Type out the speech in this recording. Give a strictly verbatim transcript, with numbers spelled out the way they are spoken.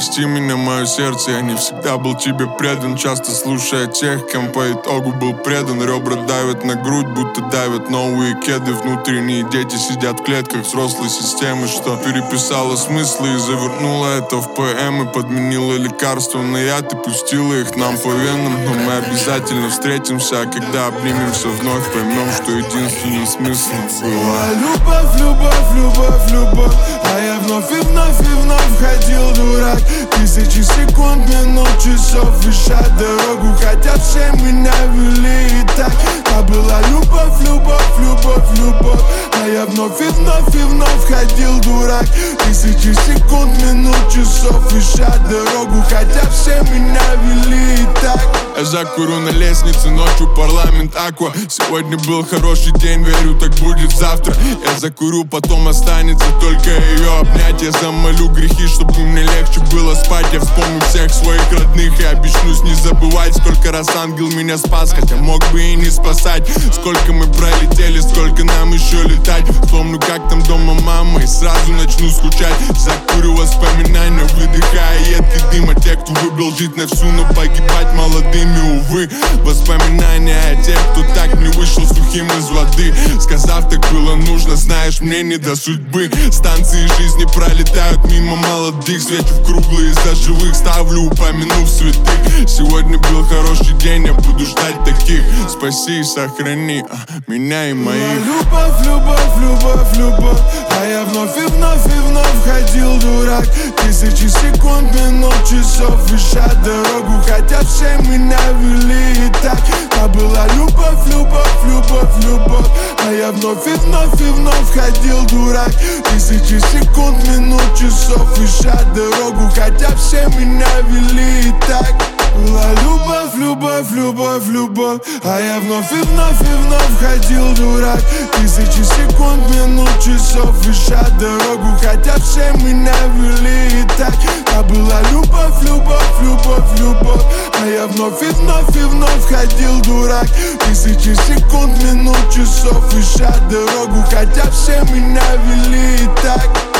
Прости меня, мое сердце, я не всегда был тебе предан. Часто слушая тех, кем по итогу был предан. Ребра давят на грудь, будто давят новые кеды. Внутренние дети сидят в клетках взрослой системы, что переписала смыслы и завернула это в поэмы. Подменила лекарства на яд и пустила их нам по венам. Но мы обязательно встретимся, а когда обнимемся вновь, поймем, что единственным смыслом была любовь, любовь, любовь, любовь. А я вновь и вновь и вновь ходил дурак. Тысячи секунд, минут, часов, решать дорогу, хотя все меня вели и так. А была любовь, любовь, любовь, любовь. А я вновь и вновь и вновь ходил дурак. Тысячи секунд, минут, часов, решать дорогу, хотя все меня вели и так. Я закурю на лестнице, ночью парламент Аква. Сегодня был хороший день, верю, так будет завтра. Я закурю, потом останется только ее обнять. Я замолю грехи, чтобы мне легче было спать. Я вспомню всех своих родных и обещаюсь не забывать, сколько раз ангел меня спас, хотя мог бы и не спасать. Сколько мы пролетели, сколько нам еще летать. Вспомню, как там дома мама, и сразу начну скучать. Закурю воспоминания, выдыхая едкий дым. А те, кто выбрал жить на всю, но погибать молодыми, увы. Воспоминания о тех, кто так не вышел сухим из воды, сказав, так было нужно, знаешь, мне не до судьбы. Станции жизни пролетают мимо молодых, свечу в круглые за живых, ставлю, упомянув святых. Сегодня был хороший день, я буду ждать таких. Спаси и сохрани а, меня и моих. Любовь, любовь, любовь, любовь. А я вновь и вновь и вновь ходил дурак. Тысячи секунд, минут, часов, решать дорогу, хотя все меня вели и так. А была любовь, любовь, любовь, любовь. А я вновь и вновь и вновь ходил дурак. Тысячи секунд, минут, часов, решать дорогу, хотя все меня вели и так. Была любовь, любовь, любовь, любовь. А я вновь и вновь и вновь ходил дурак. Тысячи секунд, минут, часов, решать дорогу, хотя все меня вели и так. А была любовь, любовь, любовь, любовь. А я вновь и вновь и вновь ходил дурак. Тысячи секунд, минут, часов, решать дорогу, хотя все меня вели и так.